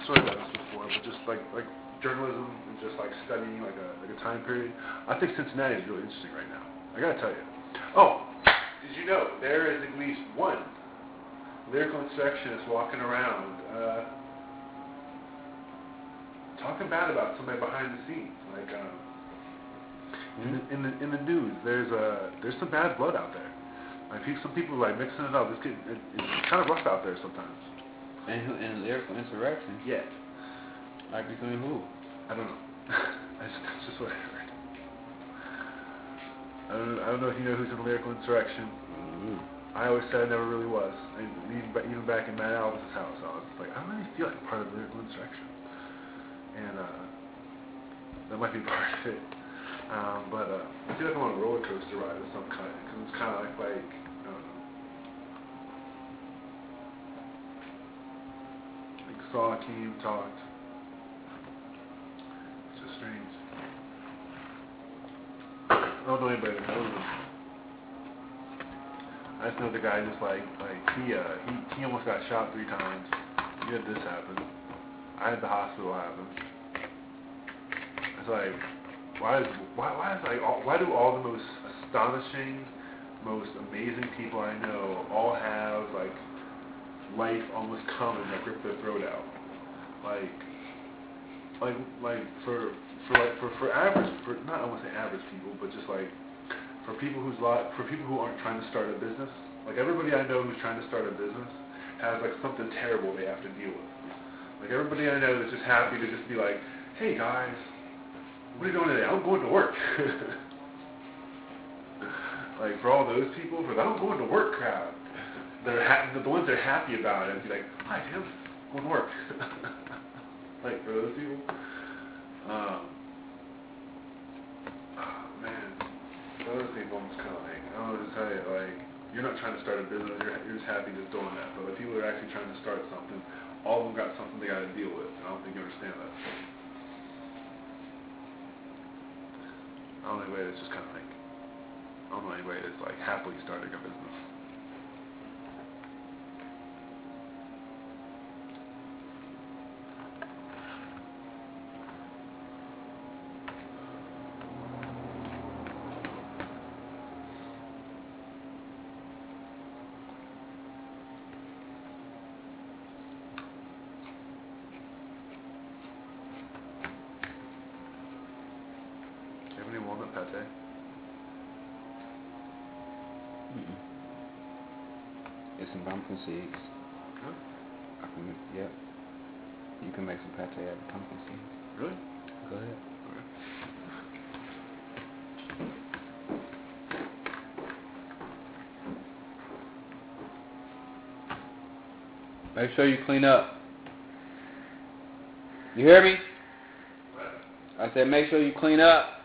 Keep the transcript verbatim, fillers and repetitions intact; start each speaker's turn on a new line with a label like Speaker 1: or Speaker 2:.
Speaker 1: sort of done this before, but just like like journalism and just like studying like a like a time period. I think Cincinnati is really interesting right now. I gotta tell you. Oh, did you know there is at least one lyrical insurrectionist walking around uh, talking bad about somebody behind the scenes, like um, mm-hmm. in, the, in the in the news. There's a there's some bad blood out there. Like people, some people like mixing it up. It's, getting, it, it's kind of rough out there sometimes.
Speaker 2: And who and lyrical insurrection?
Speaker 1: Yeah.
Speaker 2: Like between who?
Speaker 1: I don't know. that's, that's just what I heard. I don't, I don't know if you know who's in the lyrical insurrection.
Speaker 2: Mm-hmm.
Speaker 1: I always said I never really was. I, even, even back in Matt Alvis' house, I was like, I don't really feel like part of the lyrical insurrection. And uh, that might be part of it. Um, but uh, I feel like I'm on a roller coaster ride of some kind, because it's kind of like, like, I don't know. Like saw, came, talked. It's just strange. I don't know anybody that knows him. I just know the guy just like, like he, uh, he, he almost got shot three times. He had this happen. I had the hospital happen. It's like, why is, why, why is like, all, why do all the most astonishing, most amazing people I know all have like life almost come and like rip their throat out? Like, like, like for, for like, for, for average, for not I won't say average people, but just like. For people who's lot, for people who aren't trying to start a business, like everybody I know who's trying to start a business has like something terrible they have to deal with. Like everybody I know that's just happy to just be like, hey guys, what are you doing today? I'm going to work. Like for all those people, for the I'm going to work crowd, they're ha- the ones that are happy about it, be like, hi Tim, going to work. Like for those people, um, oh man. Other people, I'm just kind of like, I don't know what to tell you, like, you're not trying to start a business, you're, you're just happy just doing that. But the people that are actually trying to start something, all of them got something they got to deal with. I don't think you understand that. I don't know anybody that's just kind of like, I don't know anybody that's like happily starting a business. Do you have any walnut pate?
Speaker 2: Mm-mm. It's some pumpkin seeds.
Speaker 1: Huh?
Speaker 2: I can, yep. You can make some pate out of pumpkin seeds.
Speaker 1: Really?
Speaker 2: Go ahead. Okay. Make sure you clean up. You hear me?
Speaker 1: What?
Speaker 2: I said make sure you clean up.